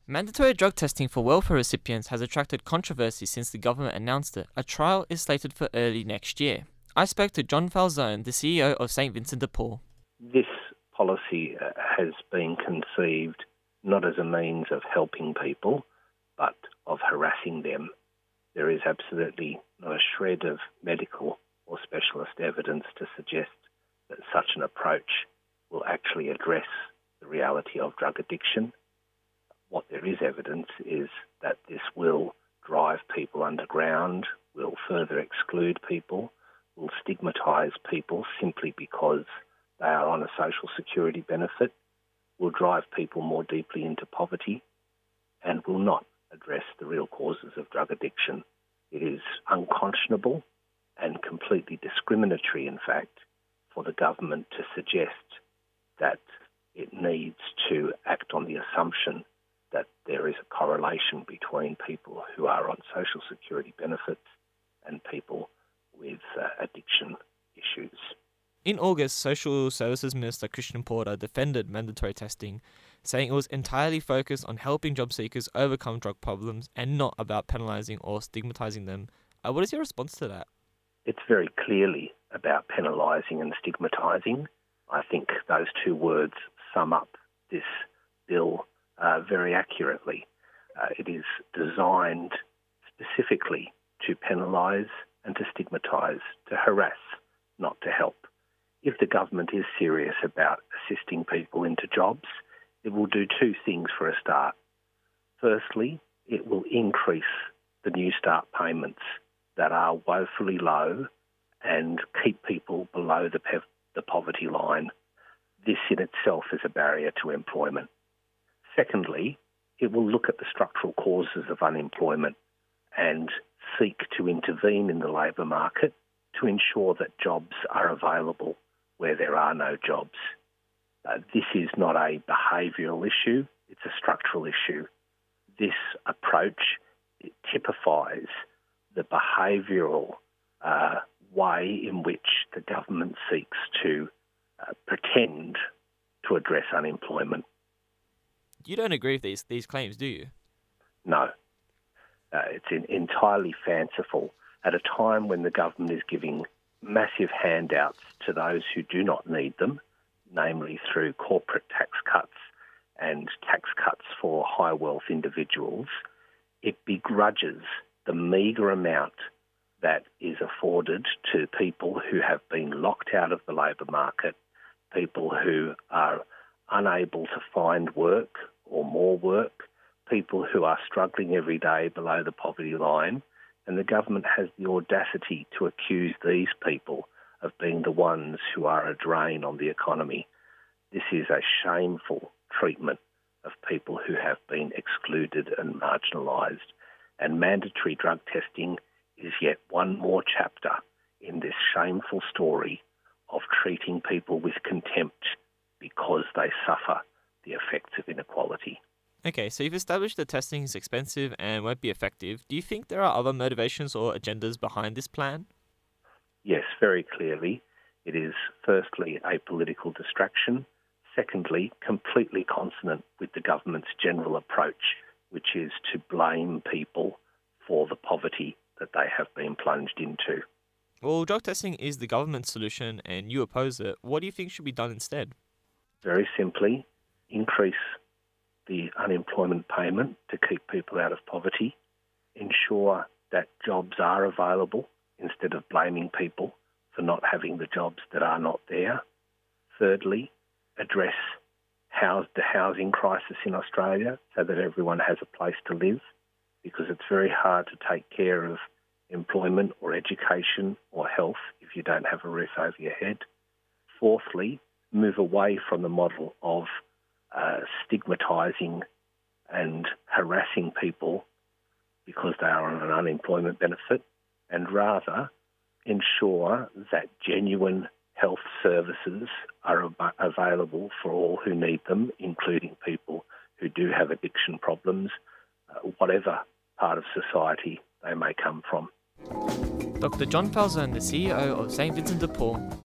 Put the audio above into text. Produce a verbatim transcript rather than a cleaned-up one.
Mandatory drug testing for welfare recipients has attracted controversy since the government announced it. A trial is slated for early next year. I spoke to John Falzone, the C E O of Saint Vincent de Paul. This policy uh, has been conceived not as a means of helping people, but of harassing them. There is absolutely not a shred of medical or specialist evidence to suggest that such an approach will actually address the reality of drug addiction. What there is evidence is that this will drive people underground, will further exclude people, will stigmatise people simply because they are on a social security benefit, will drive people more deeply into poverty, and will not address the real causes of drug addiction. It is unconscionable and completely discriminatory, in fact, for the government to suggest that it needs to act on the assumption that there is a correlation between people who are on social security benefits and people with uh, addiction issues. In August, Social Services Minister Christian Porter defended mandatory testing, saying it was entirely focused on helping job seekers overcome drug problems and not about penalising or stigmatising them. Uh, what is your response to that? It's very clearly about penalising and stigmatising. I think those two words sum up this bill uh, very accurately. Uh, it is designed specifically to penalise and to stigmatise, to harass, not to help. If the government is serious about assisting people into jobs, it will do two things for a start. Firstly, it will increase the New Start payments that are woefully low and keep people below the, pe- the poverty line. This in itself is a barrier to employment. Secondly, it will look at the structural causes of unemployment and seek to intervene in the labour market to ensure that jobs are available where there are no jobs. Uh, this is not a behavioural issue, it's a structural issue. This approach it typifies the behavioural uh, way in which the government seeks to uh, pretend to address unemployment. You don't agree with these, these claims, do you? No. Uh, it's in, entirely fanciful at a time when the government is giving massive handouts to those who do not need them, namely through corporate tax cuts and tax cuts for high wealth individuals. It begrudges the meagre amount that is afforded to people who have been locked out of the labour market, people who are unable to find work or more work, people who are struggling every day below the poverty line, and the government has the audacity to accuse these people of being the ones who are a drain on the economy. This is a shameful treatment of people who have been excluded and marginalised. And mandatory drug testing is yet one more chapter in this shameful story of treating people with contempt because they suffer the effects of inequality. Okay, so you've established that testing is expensive and won't be effective. Do you think there are other motivations or agendas behind this plan? Yes, very clearly. It is firstly a political distraction. Secondly, completely consonant with the government's general approach, which is to blame people for the poverty that they have been plunged into. Well, drug testing is the government's solution and you oppose it. What do you think should be done instead? Very simply, increase the unemployment payment to keep people out of poverty, ensure that jobs are available instead of blaming people for not having the jobs that are not there. Thirdly, address house, the housing crisis in Australia so that everyone has a place to live, because it's very hard to take care of employment or education or health if you don't have a roof over your head. Fourthly, move away from the model of uh, stigmatising and harassing people because they are on an unemployment benefit, and rather ensure that genuine health services are av- available for all who need them, including people who do have addiction problems, uh, whatever part of society they may come from. Doctor John Falzone, the C E O of Saint Vincent de Paul.